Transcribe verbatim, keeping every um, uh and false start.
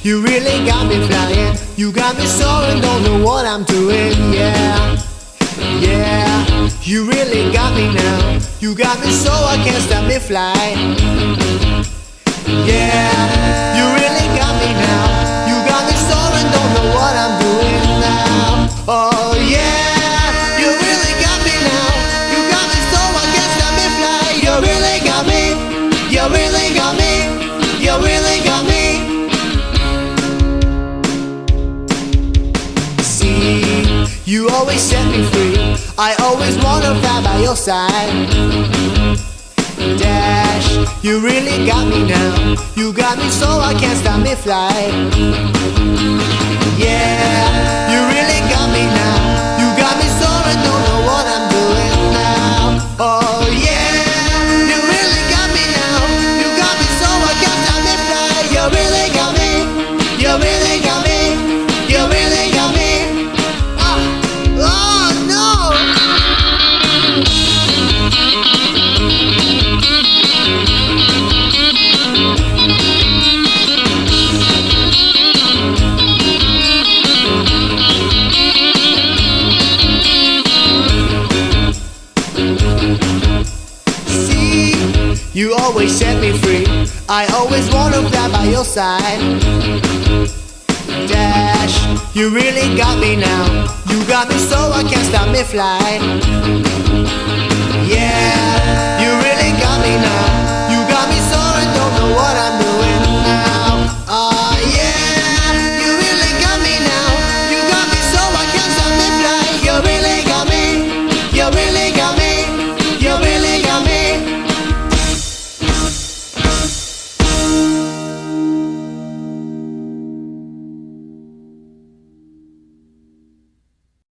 You really got me flying. You got me soaring, don't know what I'm doing. Yeah, yeah. You really got me now. You got me so I can't stop me fly. Yeah, you really got me now. You got me soaring, don't know what I'm doing now. Oh yeah, you really got me now. You got me so I can't stop me fly. You really got me. You really got me. You really got me. See, you always set me free. I always wanna fly by your side. Dash, you really got me now. You got me so I can't stop me fly. Yeah, you really got me now. You got me soaring, don't know what I'm doing now. Oh yeah, you really got me now. You got me so I can't stop me fly. You really got me. You really got me. You really got me. Ah, oh no. You always set me free. I always wanna fly by your side. Dash, you really got me now. You got me so I can't stop me fly. Yeah, you really got me now.